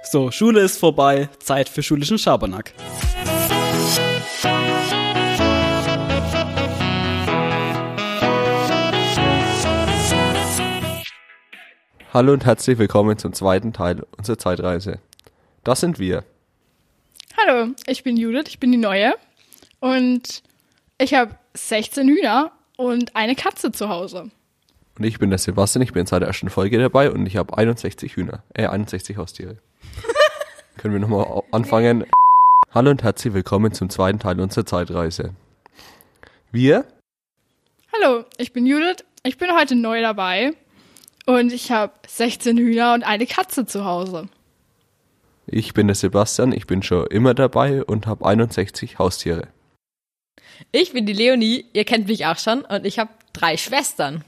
So, Schule ist vorbei, Zeit für schulischen Schabernack. Hallo und herzlich willkommen zum zweiten Teil unserer Zeitreise. Das sind wir. Hallo, ich bin Judith, ich bin die Neue und ich habe 16 Hühner und eine Katze zu Hause. Und ich bin der Sebastian, ich bin seit der ersten Folge dabei und ich habe 61 Haustiere. Können wir nochmal anfangen? Hallo und herzlich willkommen zum zweiten Teil unserer Zeitreise. Wir? Hallo, ich bin Judith, ich bin heute neu dabei und ich habe 16 Hühner und eine Katze zu Hause. Ich bin der Sebastian, ich bin schon immer dabei und habe 61 Haustiere. Ich bin die Leonie, ihr kennt mich auch schon und ich habe 3 Schwestern.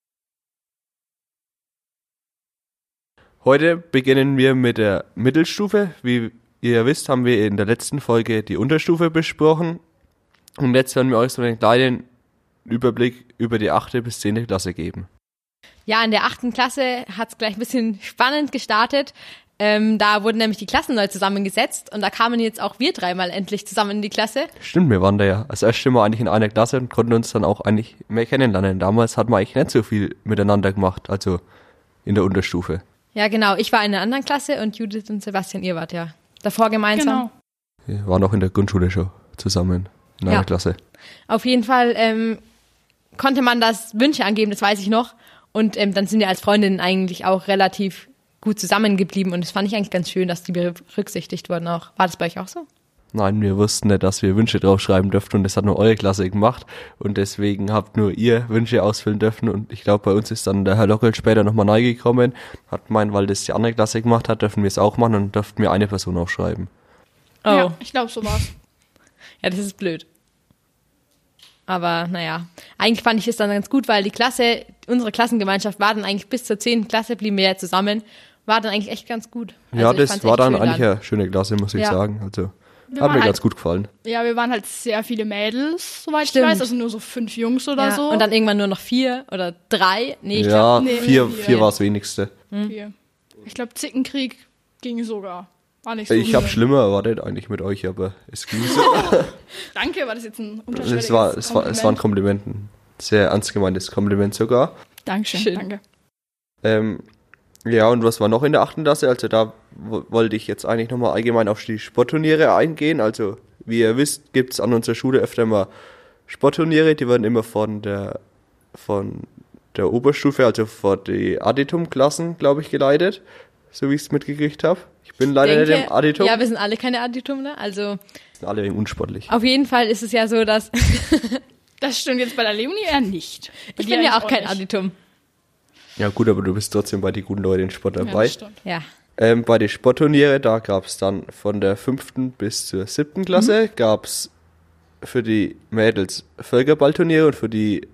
Heute beginnen wir mit der Mittelstufe. Wie ihr wisst, haben wir in der letzten Folge die Unterstufe besprochen. Und jetzt werden wir euch so einen kleinen Überblick über die 8. bis 10. Klasse geben. Ja, in der 8. Klasse hat es gleich ein bisschen spannend gestartet. Da wurden nämlich die Klassen neu zusammengesetzt und da kamen jetzt auch wir 3 mal endlich zusammen in die Klasse. Stimmt, wir waren da ja das erste Mal eigentlich in einer Klasse und konnten uns dann auch eigentlich mehr kennenlernen. Damals hat man eigentlich nicht so viel miteinander gemacht, also in der Unterstufe. Ja, genau. Ich war in einer anderen Klasse und Judith und Sebastian, ihr wart ja davor gemeinsam. Genau. Wir waren auch in der Grundschule schon zusammen in einer Klasse. Auf jeden Fall konnte man das Wünsche angeben, das weiß ich noch. Und dann sind wir als Freundinnen eigentlich auch relativ gut zusammengeblieben. Und das fand ich eigentlich ganz schön, dass die berücksichtigt wurden auch. War das bei euch auch so? Nein, wir wussten nicht, dass wir Wünsche draufschreiben dürften und das hat nur eure Klasse gemacht und deswegen habt nur ihr Wünsche ausfüllen dürfen und ich glaube, bei uns ist dann der Herr Lockel später nochmal neu gekommen, hat gemeint, weil das die andere Klasse gemacht hat, dürfen wir es auch machen und dürften wir eine Person aufschreiben. Oh. Ja, ich glaube, so war's. Ja, das ist blöd. Aber naja, eigentlich fand ich es dann ganz gut, weil die Klasse, unsere Klassengemeinschaft war dann eigentlich bis zur 10. Klasse, blieben wir ja zusammen, war dann eigentlich echt ganz gut. Also ja, das war dann eigentlich eine schöne Klasse, muss ich sagen, also hat mir ganz gut gefallen. Ja, wir waren halt sehr viele Mädels, soweit Stimmt. ich weiß, also nur so 5 Jungs oder so. Und dann irgendwann nur noch 4 oder 3. Nee, ich ja, glaube, vier war das wenigste. 4. Ich glaube, Zickenkrieg ging sogar. War nicht so Ich habe schlimm. schlimmer erwartet eigentlich mit euch, aber es ging so. Danke, war das jetzt ein unterschwelliges Es war ein Kompliment, ein sehr ernst gemeintes Kompliment sogar. Dankeschön, Schön. danke. Ja, und was war noch in der 8. Klasse? Also da wollte ich jetzt eigentlich nochmal allgemein auf die Sportturniere eingehen. Also wie ihr wisst, gibt's an unserer Schule öfter mal Sportturniere. Die werden immer von der Oberstufe, also von die Additum-Klassen, glaube ich, geleitet. So wie ich es mitgekriegt habe. Ich bin leider nicht im Additum. Ja, wir sind alle keine Additumler, also Sind alle wegen unsportlich. auf jeden Fall ist es ja so, dass Das stimmt jetzt bei der Leonie eher nicht. Bei ich dir bin ja eigentlich auch kein nicht. Additum. Ja gut, aber du bist trotzdem bei den guten Leuten im Sport Ja, dabei. das stimmt. Ja. Bei den Sportturniere, da gab's dann von der 5. bis zur 7. Klasse, gab's für die Mädels Völkerballturniere und für die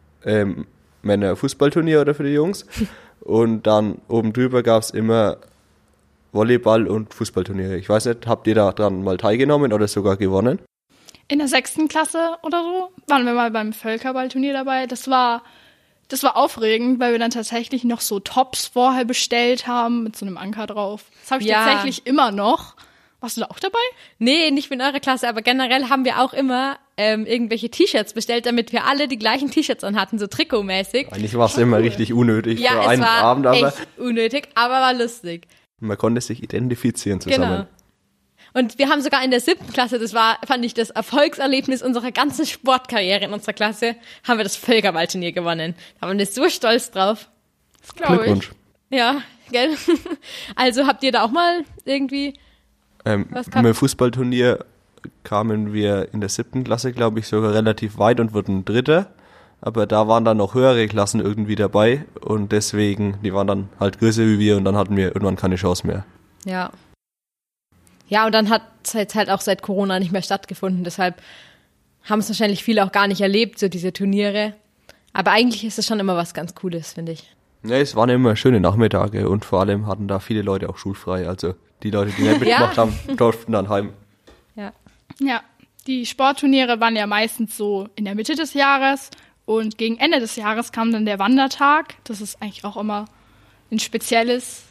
Männer Fußballturniere oder für die Jungs. Und dann oben drüber gab's immer Volleyball- und Fußballturniere. Ich weiß nicht, habt ihr da dran mal teilgenommen oder sogar gewonnen? In der 6. Klasse oder so waren wir mal beim Völkerballturnier dabei. Das war aufregend, weil wir dann tatsächlich noch so Tops vorher bestellt haben mit so einem Anker drauf. Das habe ich Ja. tatsächlich immer noch. Warst du da auch dabei? Nee, nicht in eurer Klasse, aber generell haben wir auch immer irgendwelche T-Shirts bestellt, damit wir alle die gleichen T-Shirts anhatten, so trikotmäßig. Eigentlich war es immer richtig unnötig Ja, für es einen war Abend, aber echt unnötig, aber war lustig. man konnte sich identifizieren zusammen. Genau. Und wir haben sogar in der 7. Klasse, fand ich das Erfolgserlebnis unserer ganzen Sportkarriere in unserer Klasse, haben wir das Völkerballturnier gewonnen. Da waren wir so stolz drauf. Das glaube ich. Glückwunsch. Ja, gell? Also habt ihr da auch mal irgendwie was gehabt? Mit dem Fußballturnier kamen wir in der 7. Klasse, glaube ich, sogar relativ weit und wurden Dritter. Aber da waren dann noch höhere Klassen irgendwie dabei und deswegen, die waren dann halt größer wie wir und dann hatten wir irgendwann keine Chance mehr. Ja. Ja, und dann hat es jetzt halt auch seit Corona nicht mehr stattgefunden. Deshalb haben es wahrscheinlich viele auch gar nicht erlebt, so diese Turniere. Aber eigentlich ist es schon immer was ganz Cooles, finde ich. Ja, es waren immer schöne Nachmittage und vor allem hatten da viele Leute auch schulfrei. Also die Leute, die nicht mitgemacht haben, durften dann heim. Ja. Ja, die Sportturniere waren ja meistens so in der Mitte des Jahres und gegen Ende des Jahres kam dann der Wandertag. Das ist eigentlich auch immer ein spezielles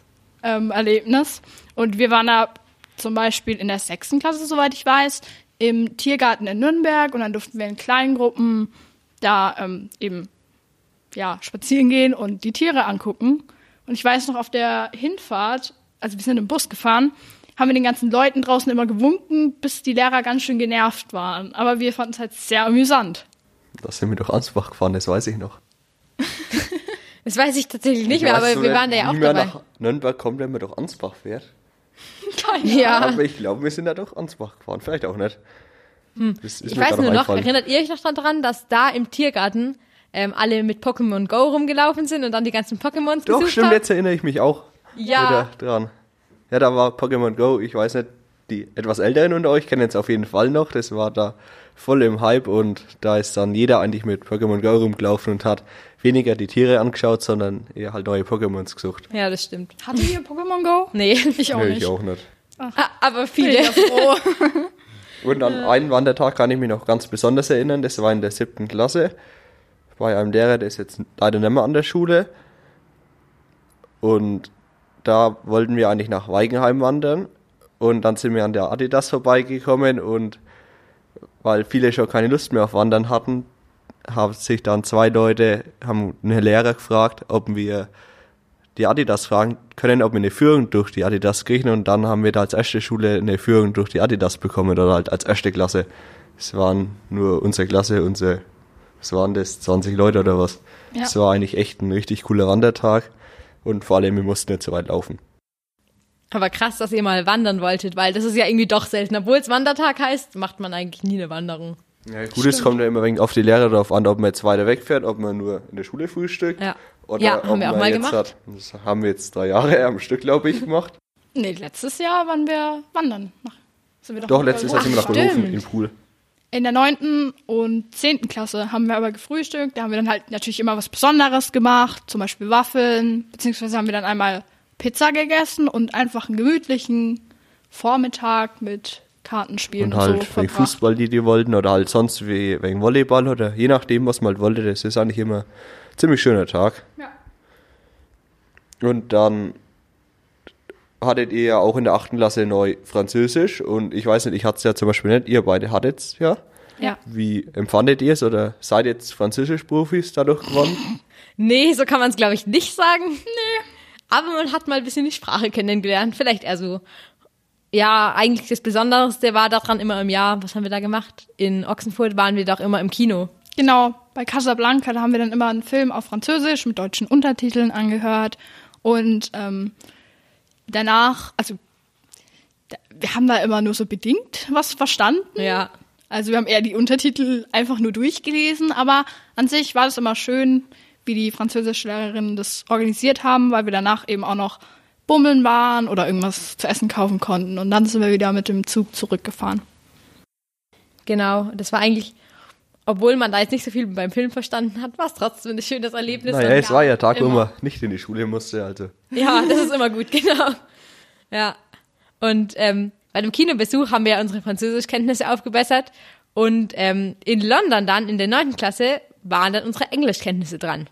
Erlebnis. Und wir waren da zum Beispiel in der 6. Klasse, soweit ich weiß, im Tiergarten in Nürnberg und dann durften wir in kleinen Gruppen da eben spazieren gehen und die Tiere angucken. Und ich weiß noch, auf der Hinfahrt, also wir sind im Bus gefahren, haben wir den ganzen Leuten draußen immer gewunken, bis die Lehrer ganz schön genervt waren. Aber wir fanden es halt sehr amüsant. Da sind wir durch Ansbach gefahren, das weiß ich noch. Das weiß ich tatsächlich nicht mehr, aber wir waren da ja auch dabei. Nach Nürnberg kommt, wenn man durch Ansbach fährt. Ja. Aber ich glaube, wir sind da durch Ansbach gefahren, vielleicht auch nicht. Das ist Ich mir weiß gerade nur noch, eingefallen. erinnert ihr euch noch daran, dass da im Tiergarten alle mit Pokémon Go rumgelaufen sind und dann die ganzen Pokémons Doch, gesucht stimmt, haben? jetzt erinnere ich mich auch Ja. wieder dran. Ja, da war Pokémon Go, ich weiß nicht, die etwas Älteren unter euch kennen jetzt auf jeden Fall noch, das war da voll im Hype und da ist dann jeder eigentlich mit Pokémon Go rumgelaufen und hat weniger die Tiere angeschaut, sondern eher halt neue Pokémons gesucht. Ja, das stimmt. Hattet ihr Pokémon Go? Nee, Ich auch Nö, nicht. ich auch nicht. aber Bin viele. ich ja froh. Und an einen Wandertag kann ich mich noch ganz besonders erinnern, das war in der 7. Klasse, bei einem Lehrer, der ist jetzt leider nicht mehr an der Schule. Und da wollten wir eigentlich nach Weigenheim wandern. Und dann sind wir an der Adidas vorbeigekommen und weil viele schon keine Lust mehr auf Wandern hatten, haben sich dann 2 Leute, haben einen Lehrer gefragt, ob wir die Adidas fragen können, ob wir eine Führung durch die Adidas kriegen. Und dann haben wir da als erste Schule eine Führung durch die Adidas bekommen oder halt als erste Klasse. Es waren nur unsere Klasse, was waren das, 20 Leute oder was. Ja. Es war eigentlich echt ein richtig cooler Wandertag und vor allem, wir mussten nicht so weit laufen. Aber krass, dass ihr mal wandern wolltet, weil das ist ja irgendwie doch selten. Obwohl es Wandertag heißt, macht man eigentlich nie eine Wanderung. Ja, gut, es kommt ja immer ein wenig auf die Lehrer drauf an, ob man jetzt weiter wegfährt, ob man nur in der Schule frühstückt. Ja. Oder Ja, ob haben wir auch man mal jetzt gemacht. Das haben wir jetzt 3 Jahre am Stück, glaube ich, gemacht. Nee, letztes Jahr waren wir wandern. Sind wir Doch, nach letztes Jahr sind wir nach Berufen. Berufen im Pool. In der 9. und 10. Klasse haben wir aber gefrühstückt. Da haben wir dann halt natürlich immer was Besonderes gemacht, zum Beispiel Waffeln, beziehungsweise haben wir dann einmal Pizza gegessen und einfach einen gemütlichen Vormittag mit Kartenspielen Und halt so wegen verbracht. Fußball, die wollten, oder halt sonst wie wegen Volleyball oder je nachdem, was man halt wollte. Das ist eigentlich immer ein ziemlich schöner Tag. Ja. Und dann hattet ihr ja auch in der 8. Klasse neu Französisch und ich weiß nicht, ich hatte es ja zum Beispiel nicht, ihr beide hattet es ja. Ja. Wie empfandet ihr es oder seid jetzt Französisch-Profis dadurch geworden? Nee, so kann man es, glaube ich, nicht sagen. Nee. Aber man hat mal ein bisschen die Sprache kennengelernt. Vielleicht eher so. Ja, eigentlich das Besonderste war daran immer im Jahr, was haben wir da gemacht? In Ochsenfurt waren wir doch immer im Kino. Genau, bei Casablanca, da haben wir dann immer einen Film auf Französisch mit deutschen Untertiteln angehört. Und danach, also wir haben da immer nur so bedingt was verstanden. Ja. Also wir haben eher die Untertitel einfach nur durchgelesen, aber an sich war das immer schön, wie die Französischlehrerinnen das organisiert haben, weil wir danach eben auch noch bummeln waren oder irgendwas zu essen kaufen konnten. Und dann sind wir wieder mit dem Zug zurückgefahren. Genau, das war eigentlich, obwohl man da jetzt nicht so viel beim Film verstanden hat, war es trotzdem ein schönes Erlebnis. Naja, Und es war ja Tag, wo immer. man nicht in die Schule musste, also. Ja, das ist immer gut, genau. Ja. Und bei dem Kinobesuch haben wir unsere Französischkenntnisse aufgebessert. Und in London dann, in der 9. Klasse, waren dann unsere Englischkenntnisse dran.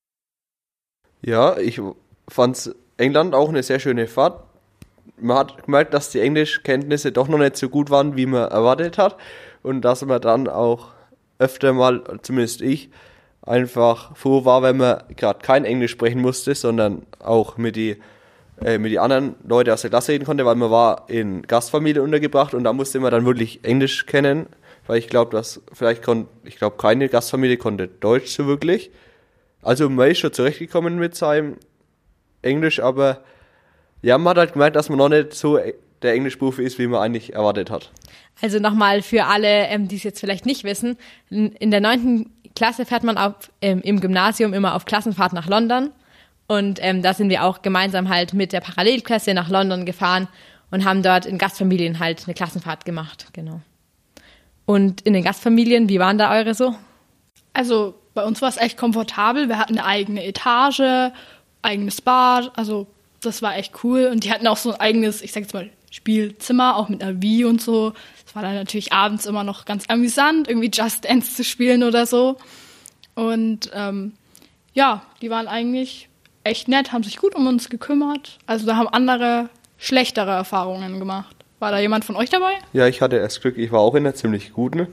Ja, ich fand's England auch eine sehr schöne Fahrt. Man hat gemerkt, dass die Englischkenntnisse doch noch nicht so gut waren, wie man erwartet hat. Und dass man dann auch öfter mal, zumindest ich, einfach froh war, wenn man gerade kein Englisch sprechen musste, sondern auch mit die anderen Leute aus der Klasse reden konnte, weil man war in Gastfamilie untergebracht und da musste man dann wirklich Englisch kennen, weil ich glaube, keine Gastfamilie konnte Deutsch so wirklich. Also man ist schon zurechtgekommen mit seinem Englisch, aber ja, man hat halt gemerkt, dass man noch nicht so der Englischprofi ist, wie man eigentlich erwartet hat. Also nochmal für alle, die es jetzt vielleicht nicht wissen, in der 9. Klasse fährt man im Gymnasium immer auf Klassenfahrt nach London. Und da sind wir auch gemeinsam halt mit der Parallelklasse nach London gefahren und haben dort in Gastfamilien halt eine Klassenfahrt gemacht, genau. Und in den Gastfamilien, wie waren da eure so? Also bei uns war es echt komfortabel. Wir hatten eine eigene Etage, eigenes Bad, also das war echt cool. Und die hatten auch so ein eigenes, ich sag jetzt mal, Spielzimmer, auch mit einer Wii und so. Das war dann natürlich abends immer noch ganz amüsant, irgendwie Just Dance zu spielen oder so. Und ja, die waren eigentlich echt nett, haben sich gut um uns gekümmert. Also da haben andere schlechtere Erfahrungen gemacht. War da jemand von euch dabei? Ja, ich hatte das Glück, ich war auch in einer ziemlich guten.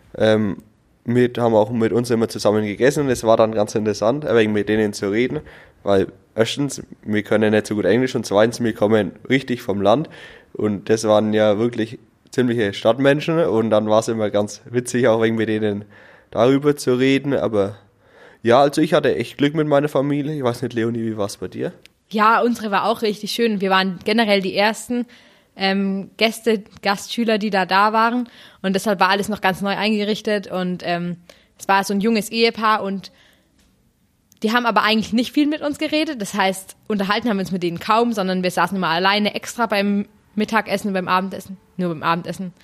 Wir haben auch mit uns immer zusammen gegessen und es war dann ganz interessant, ein wenig mit denen zu reden, weil erstens, wir können nicht so gut Englisch und zweitens, wir kommen richtig vom Land und das waren ja wirklich ziemliche Stadtmenschen und dann war es immer ganz witzig, auch wegen mit denen darüber zu reden, aber ja, also ich hatte echt Glück mit meiner Familie. Ich weiß nicht, Leonie, wie war es bei dir? Ja, unsere war auch richtig schön. Wir waren generell die ersten Gastschüler, die da waren und deshalb war alles noch ganz neu eingerichtet und es war so ein junges Ehepaar und die haben aber eigentlich nicht viel mit uns geredet, das heißt, unterhalten haben wir uns mit denen kaum, sondern wir saßen immer alleine extra beim Mittagessen und beim Abendessen, nur beim Abendessen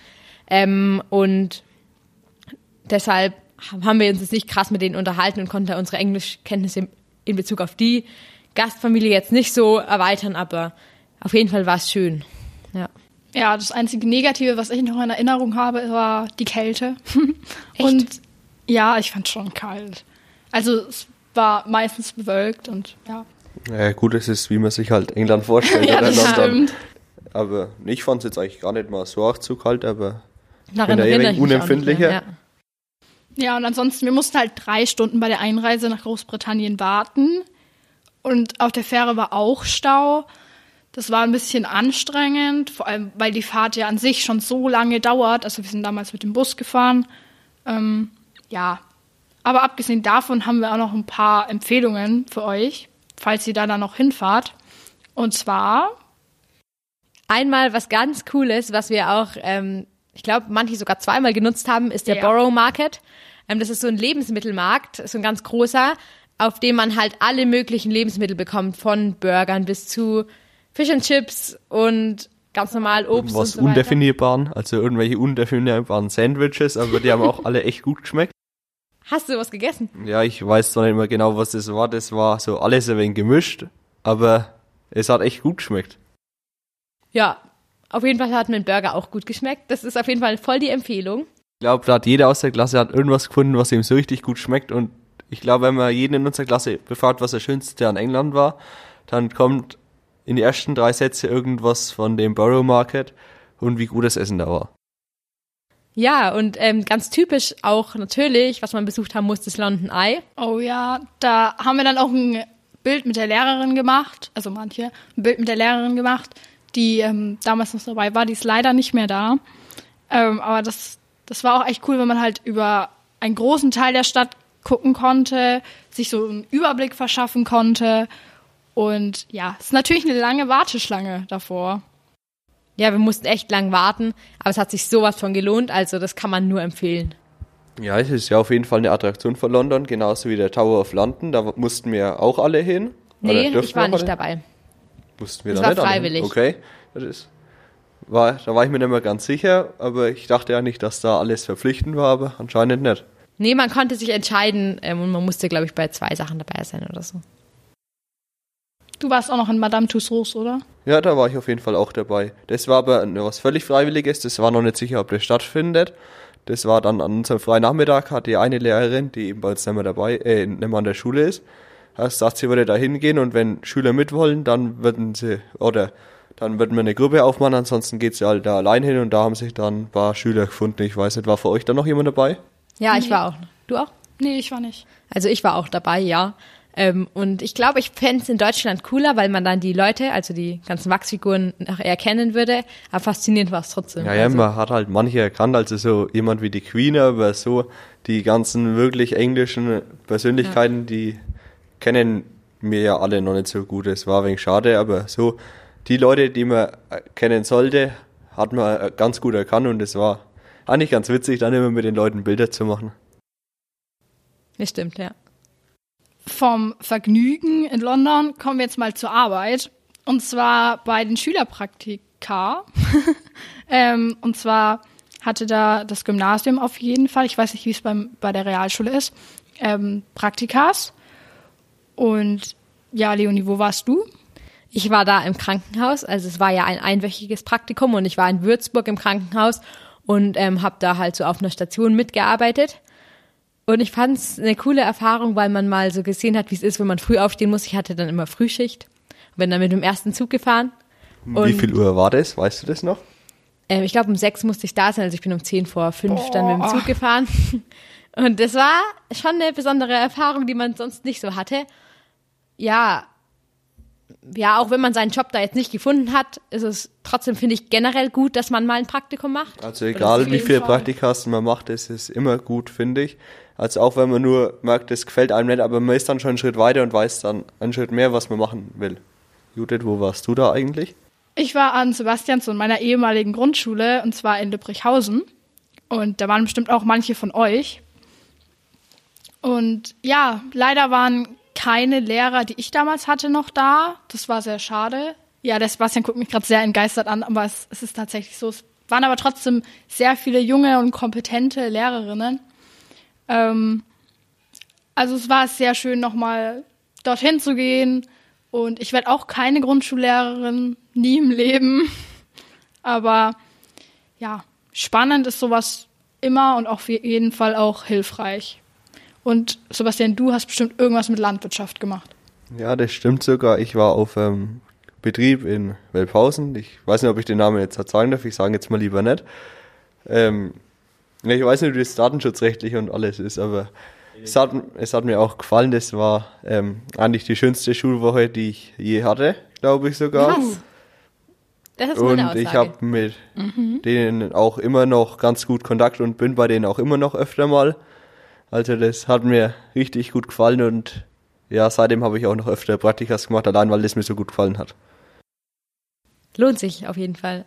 und deshalb haben wir uns jetzt nicht krass mit denen unterhalten und konnten unsere Englischkenntnisse in Bezug auf die Gastfamilie jetzt nicht so erweitern, aber auf jeden Fall war es schön. Ja, das einzige Negative, was ich noch in Erinnerung habe, war die Kälte. Echt? Und ja, ich fand es schon kalt. Also es war meistens bewölkt und ja. Ja, gut, es ist, wie man sich halt England vorstellt. Ja, oder das London. stimmt. Aber ich fand es jetzt eigentlich gar nicht mal so arg zu kalt, aber Daran bin da erinnere ich mich unempfindlicher. auch nicht mehr, Ja, und ansonsten, wir mussten halt 3 Stunden bei der Einreise nach Großbritannien warten. Und auf der Fähre war auch Stau. Das war ein bisschen anstrengend, vor allem, weil die Fahrt ja an sich schon so lange dauert. Also wir sind damals mit dem Bus gefahren. Ja, aber abgesehen davon haben wir auch noch ein paar Empfehlungen für euch, falls ihr da dann noch hinfahrt. Und zwar... Einmal was ganz Cooles, was wir auch, ich glaube, manche sogar zweimal genutzt haben, ist der Borough Market. Das ist so ein Lebensmittelmarkt, so ein ganz großer, auf dem man halt alle möglichen Lebensmittel bekommt, von Burgern bis zu Fish and Chips und ganz normal Obst Was und so weiter. undefinierbaren, also irgendwelche undefinierbaren Sandwiches, aber die haben auch alle echt gut geschmeckt. Hast du was gegessen? Ja, ich weiß zwar nicht mehr genau, was das war. Das war so alles ein wenig gemischt, aber es hat echt gut geschmeckt. Ja, auf jeden Fall hat mir ein Burger auch gut geschmeckt. Das ist auf jeden Fall voll die Empfehlung. Ich glaube, da hat jeder aus der Klasse hat irgendwas gefunden, was ihm so richtig gut schmeckt und ich glaube, wenn man jeden in unserer Klasse befragt, was das Schönste an England war, dann kommt in die ersten 3 Sätze irgendwas von dem Borough Market und wie gut das Essen da war. Ja, und ganz typisch auch natürlich, was man besucht haben muss, das London Eye. Oh ja, da haben wir dann auch ein Bild mit der Lehrerin gemacht, also manche, ein Bild mit der Lehrerin gemacht, die damals noch dabei war, die ist leider nicht mehr da. Aber das war auch echt cool, wenn man halt über einen großen Teil der Stadt gucken konnte, sich so einen Überblick verschaffen konnte. Und ja, es ist natürlich eine lange Warteschlange davor. Ja, wir mussten echt lang warten, aber es hat sich sowas von gelohnt, also das kann man nur empfehlen. Ja, es ist ja auf jeden Fall eine Attraktion von London, genauso wie der Tower of London. Da mussten wir auch alle hin. Nee, ich war nicht dabei. Mussten wir Das da war nicht alle hin? freiwillig. Okay, da war ich mir nicht mehr ganz sicher, aber ich dachte ja nicht, dass da alles verpflichtend war, aber anscheinend nicht. Nee, man konnte sich entscheiden und man musste, glaube ich, bei 2 Sachen dabei sein oder so. Du warst auch noch in Madame Tussauds, oder? Ja, da war ich auf jeden Fall auch dabei. Das war aber was völlig Freiwilliges, das war noch nicht sicher, ob das stattfindet. Das war dann an unserem freien Nachmittag, hatte eine Lehrerin, die eben bei uns nicht mehr an der Schule ist, sagt, sie würde da hingehen und wenn Schüler mitwollen, dann würden wir eine Gruppe aufmachen, ansonsten geht sie halt da allein hin und da haben sich dann ein paar Schüler gefunden. Ich weiß nicht, war für euch da noch jemand dabei? Ja, ich war auch. Du auch? Nee, ich war nicht. Also ich war auch dabei, ja. Und ich glaube, ich fände es in Deutschland cooler, weil man dann die Leute, also die ganzen Wachsfiguren, noch erkennen würde. Aber faszinierend war es trotzdem. Ja, also, man hat halt manche erkannt, also so jemand wie die Queen, aber so die ganzen wirklich englischen Persönlichkeiten, die kennen wir ja alle noch nicht so gut. Es war ein wenig schade, aber so die Leute, die man kennen sollte, hat man ganz gut erkannt und es war eigentlich ganz witzig, dann immer mit den Leuten Bilder zu machen. Das stimmt, ja. Vom Vergnügen in London kommen wir jetzt mal zur Arbeit. Und zwar bei den Schülerpraktika. Und zwar hatte da das Gymnasium auf jeden Fall, ich weiß nicht, wie es bei der Realschule ist, Praktikas. Und ja, Leonie, wo warst du? Ich war da im Krankenhaus, also es war ja ein einwöchiges Praktikum und ich war in Würzburg im Krankenhaus und habe da halt so auf einer Station mitgearbeitet. Und ich fand es eine coole Erfahrung, weil man mal so gesehen hat, wie es ist, wenn man früh aufstehen muss. Ich hatte dann immer Frühschicht und bin dann mit dem ersten Zug gefahren. Wie viel Uhr war das? Weißt du das noch? Ich glaube, um 6 musste ich da sein, also ich bin um 10 vor 5 dann mit dem Zug gefahren. Und das war schon eine besondere Erfahrung, die man sonst nicht so hatte. Ja, auch wenn man seinen Job da jetzt nicht gefunden hat, ist es trotzdem, finde ich, generell gut, dass man mal ein Praktikum macht. Also egal, wie viele Praktikas man macht, ist es immer gut, finde ich. Also auch wenn man nur merkt, es gefällt einem nicht, aber man ist dann schon einen Schritt weiter und weiß dann einen Schritt mehr, was man machen will. Judith, wo warst du da eigentlich? Ich war an Sebastians und meiner ehemaligen Grundschule, und zwar in Lübbrichhausen. Und da waren bestimmt auch manche von euch. Und ja, leider waren keine Lehrer, die ich damals hatte, noch da. Das war sehr schade. Ja, der Sebastian guckt mich gerade sehr entgeistert an, aber es ist tatsächlich so. Es waren aber trotzdem sehr viele junge und kompetente Lehrerinnen. Also es war sehr schön, nochmal dorthin zu gehen. Und ich werde auch keine Grundschullehrerin, nie im Leben. Aber ja, spannend ist sowas immer und auf jeden Fall auch hilfreich. Und Sebastian, du hast bestimmt irgendwas mit Landwirtschaft gemacht. Ja, das stimmt sogar. Ich war auf Betrieb in Welphausen. Ich weiß nicht, ob ich den Namen jetzt sagen darf. Ich sage jetzt mal lieber nicht. Ich weiß nicht, wie das datenschutzrechtlich und alles ist, aber es hat mir auch gefallen. Das war eigentlich die schönste Schulwoche, die ich je hatte, glaube ich sogar. Krass. Das ist meine Aussage. Und ich habe mit denen auch immer noch ganz gut Kontakt und bin bei denen auch immer noch öfter mal. Also das hat mir richtig gut gefallen und ja, seitdem habe ich auch noch öfter Praktikas gemacht, allein weil das mir so gut gefallen hat. Lohnt sich auf jeden Fall.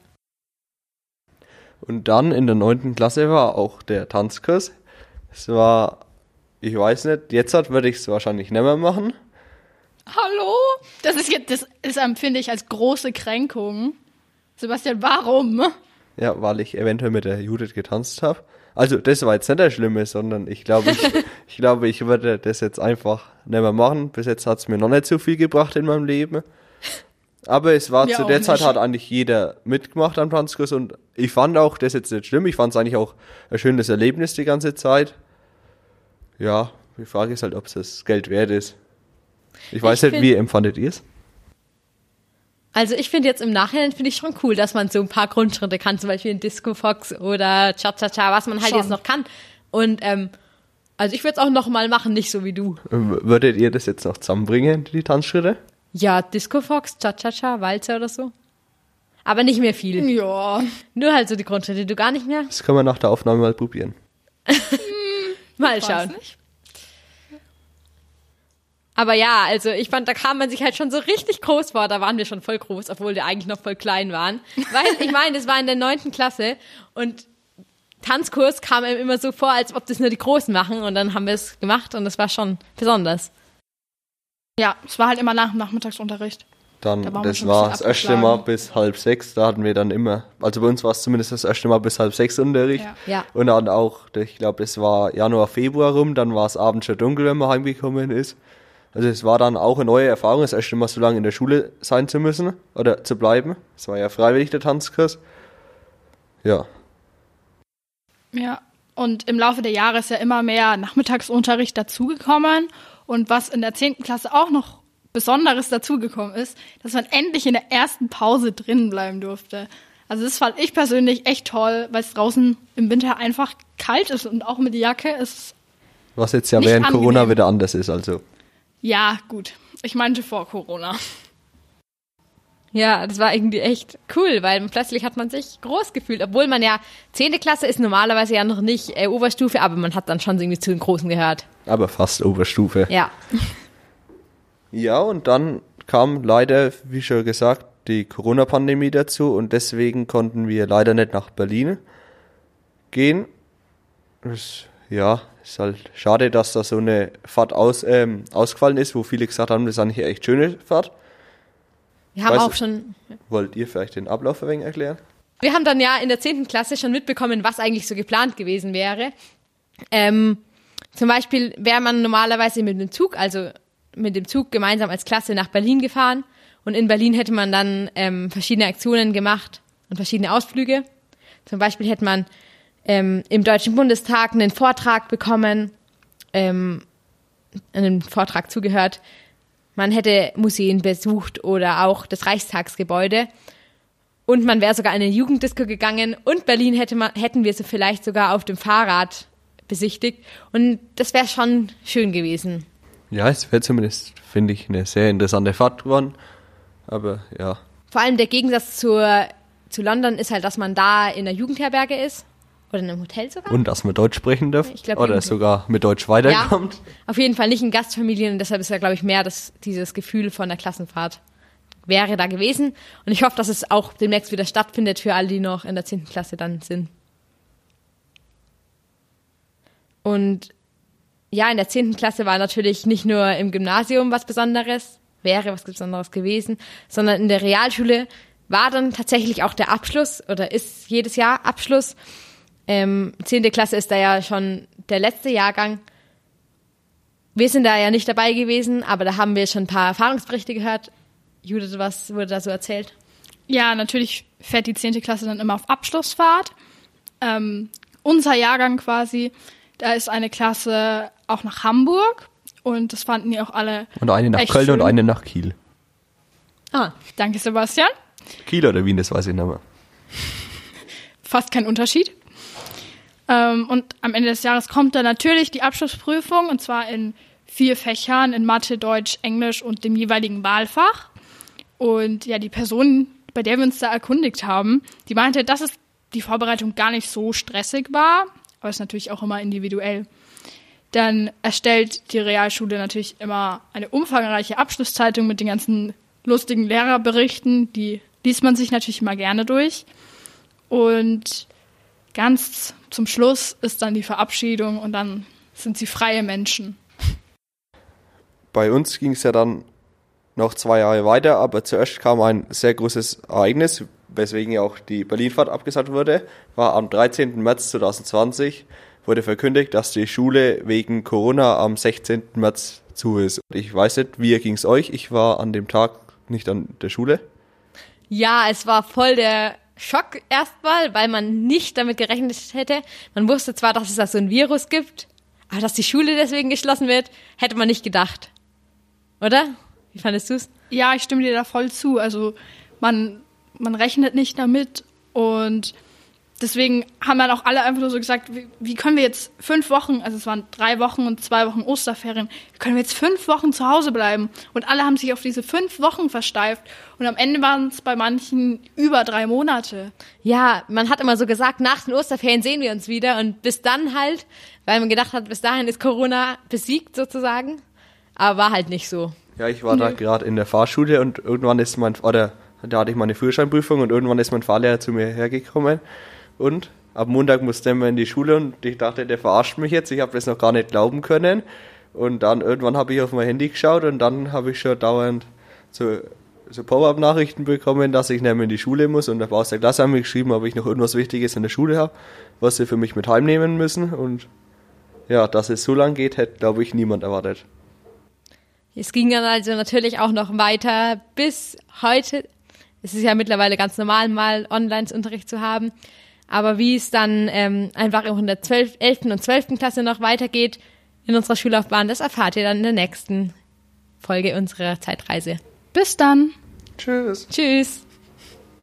Und dann in der 9. Klasse war auch der Tanzkurs. Es war, ich weiß nicht, jetzt würde ich es wahrscheinlich nicht mehr machen. Hallo? Das empfinde ich als große Kränkung. Sebastian, warum? Ja, weil ich eventuell mit der Judith getanzt habe. Also das war jetzt nicht das Schlimme, sondern ich glaube, ich würde das jetzt einfach nicht mehr machen. Bis jetzt hat es mir noch nicht so viel gebracht in meinem Leben. Aber es war zu der Zeit, hat eigentlich jeder mitgemacht am Tanzkurs und ich fand auch das jetzt nicht schlimm. Ich fand es eigentlich auch ein schönes Erlebnis die ganze Zeit. Ja, die Frage ist halt, ob es das Geld wert ist. Ich weiß nicht, wie empfandet ihr es? Also ich finde jetzt im Nachhinein finde ich schon cool, dass man so ein paar Grundschritte kann, zum Beispiel in Disco Fox oder Cha-Cha-Cha, was man halt jetzt noch kann. Und also ich würde es auch noch mal machen, nicht so wie du. Würdet ihr das jetzt noch zusammenbringen, die Tanzschritte? Ja, Disco Fox, Cha-Cha-Cha, Walzer oder so. Aber nicht mehr viel. Ja. Nur halt so die Grundschritte, du gar nicht mehr? Das können wir nach der Aufnahme mal probieren. Mal schauen. Aber ja, also ich fand, da kam man sich halt schon so richtig groß vor. Da waren wir schon voll groß, obwohl wir eigentlich noch voll klein waren. Weil, ich meine, das war in der 9. Klasse und Tanzkurs kam einem immer so vor, als ob das nur die Großen machen. Und dann haben wir es gemacht und das war schon besonders. Ja, es war halt immer nach dem Nachmittagsunterricht. Dann, das war das erste Mal bis 5:30, da hatten wir dann immer, also bei uns war es zumindest das erste Mal bis 5:30 Unterricht. Ja. Und dann auch, ich glaube, das war Januar, Februar rum, dann war es abends schon dunkel, wenn man heimgekommen ist. Also es war dann auch eine neue Erfahrung, das erste Mal so lange in der Schule sein zu müssen oder zu bleiben. Es war ja freiwillig, der Tanzkurs. Ja. Ja, und im Laufe der Jahre ist ja immer mehr Nachmittagsunterricht dazugekommen. Und was in der 10. Klasse auch noch Besonderes dazugekommen ist, dass man endlich in der ersten Pause drinnen bleiben durfte. Also das fand ich persönlich echt toll, weil es draußen im Winter einfach kalt ist und auch mit Jacke ist. Was jetzt ja nicht während angenehm. Corona wieder anders ist, also. Ja, gut. Ich meinte vor Corona. Ja, das war irgendwie echt cool, weil plötzlich hat man sich groß gefühlt, obwohl man ja 10. Klasse ist normalerweise ja noch nicht Oberstufe, aber man hat dann schon irgendwie zu den Großen gehört. Aber fast Oberstufe. Ja. Ja, und dann kam leider, wie schon gesagt, die Corona-Pandemie dazu und deswegen konnten wir leider nicht nach Berlin gehen. Das, ja, ist halt schade, dass da so eine Fahrt ausgefallen ist, wo viele gesagt haben, das ist eigentlich eine echt schöne Fahrt. Wir haben auch schon... Wollt ihr vielleicht den Ablauf ein wenig erklären? Wir haben dann ja in der 10. Klasse schon mitbekommen, was eigentlich so geplant gewesen wäre. Zum Beispiel wäre man normalerweise mit dem Zug, also mit dem Zug gemeinsam als Klasse nach Berlin gefahren. Und in Berlin hätte man dann verschiedene Aktionen gemacht und verschiedene Ausflüge. Zum Beispiel hätte man im Deutschen Bundestag einen Vortrag bekommen einem Vortrag zugehört, man hätte Museen besucht oder auch das Reichstagsgebäude und man wäre sogar in eine Jugenddisco gegangen und Berlin hätten wir so vielleicht sogar auf dem Fahrrad besichtigt und das wäre schon schön gewesen. Ja, es wäre zumindest, finde ich, eine sehr interessante Fahrt geworden, aber ja. Vor allem der Gegensatz zu London ist halt, dass man da in der Jugendherberge ist oder in einem Hotel sogar. Und dass man Deutsch sprechen darf Ich glaub, oder irgendwie. sogar mit Deutsch weiterkommt. Ja, auf jeden Fall nicht in Gastfamilien und deshalb ist ja, glaube ich, mehr dieses Gefühl von der Klassenfahrt wäre da gewesen. Und ich hoffe, dass es auch demnächst wieder stattfindet für alle, die noch in der 10. Klasse dann sind. Und ja, in der 10. Klasse war natürlich nicht nur im Gymnasium was Besonderes, wäre was Besonderes gewesen, sondern in der Realschule war dann tatsächlich auch der Abschluss oder ist jedes Jahr Abschluss. 10. Klasse ist da ja schon der letzte Jahrgang. Wir sind da ja nicht dabei gewesen, aber da haben wir schon ein paar Erfahrungsberichte gehört. Judith, was wurde da so erzählt? Ja, natürlich fährt die 10. Klasse dann immer auf Abschlussfahrt. Unser Jahrgang quasi, da ist eine Klasse auch nach Hamburg und das fanden die auch alle Und eine nach echt Köln schön. und eine nach Kiel. Ah, Danke, Sebastian. Kiel oder Wien, das weiß ich nicht mehr. Fast kein Unterschied. Und am Ende des Jahres kommt dann natürlich die Abschlussprüfung und zwar in 4 Fächern, in Mathe, Deutsch, Englisch und dem jeweiligen Wahlfach. Und ja, die Person, bei der wir uns da erkundigt haben, die meinte, dass es die Vorbereitung gar nicht so stressig war, aber es ist natürlich auch immer individuell. Dann erstellt die Realschule natürlich immer eine umfangreiche Abschlusszeitung mit den ganzen lustigen Lehrerberichten, die liest man sich natürlich immer gerne durch. Und ganz zum Schluss ist dann die Verabschiedung und dann sind sie freie Menschen. Bei uns ging es ja dann noch 2 Jahre weiter, aber zuerst kam ein sehr großes Ereignis, weswegen ja auch die Berlinfahrt abgesagt wurde, war am 13. März 2020, wurde verkündigt, dass die Schule wegen Corona am 16. März zu ist. Ich weiß nicht, wie ging es euch? Ich war an dem Tag nicht an der Schule. ja, es war voll der Schock erstmal, weil man nicht damit gerechnet hätte. Man wusste zwar, dass es da so ein Virus gibt, aber dass die Schule deswegen geschlossen wird, hätte man nicht gedacht. Oder? Wie fandest du's? Ja, ich stimme dir da voll zu. Also man rechnet nicht damit und deswegen haben dann auch alle einfach nur so gesagt, wie können wir jetzt 5 Wochen, also es waren 3 Wochen und 2 Wochen Osterferien, wie können wir jetzt 5 Wochen zu Hause bleiben? Und alle haben sich auf diese 5 Wochen versteift und am Ende waren es bei manchen über 3 Monate. Ja, man hat immer so gesagt, nach den Osterferien sehen wir uns wieder und bis dann halt, weil man gedacht hat, bis dahin ist Corona besiegt sozusagen, aber war halt nicht so. Ja, ich war da gerade in der Fahrschule und irgendwann ist da hatte ich meine Führerscheinprüfung und irgendwann ist mein Fahrlehrer zu mir hergekommen und am Montag musste er in die Schule und ich dachte, der verarscht mich jetzt, ich habe das noch gar nicht glauben können und dann irgendwann habe ich auf mein Handy geschaut und dann habe ich schon dauernd so Pop-up-Nachrichten bekommen, dass ich nicht mehr in die Schule muss und der aus der Klasse haben mir geschrieben, ob ich noch irgendwas Wichtiges in der Schule habe, was sie für mich mit heimnehmen müssen und ja, dass es so lang geht, hätte, glaube ich, niemand erwartet. Es ging dann also natürlich auch noch weiter bis heute. Es ist ja mittlerweile ganz normal, mal Online-Unterricht zu haben. Aber wie es dann einfach auch in der 11. und 12. Klasse noch weitergeht in unserer Schullaufbahn, das erfahrt ihr dann in der nächsten Folge unserer Zeitreise. Bis dann! Tschüss! Tschüss!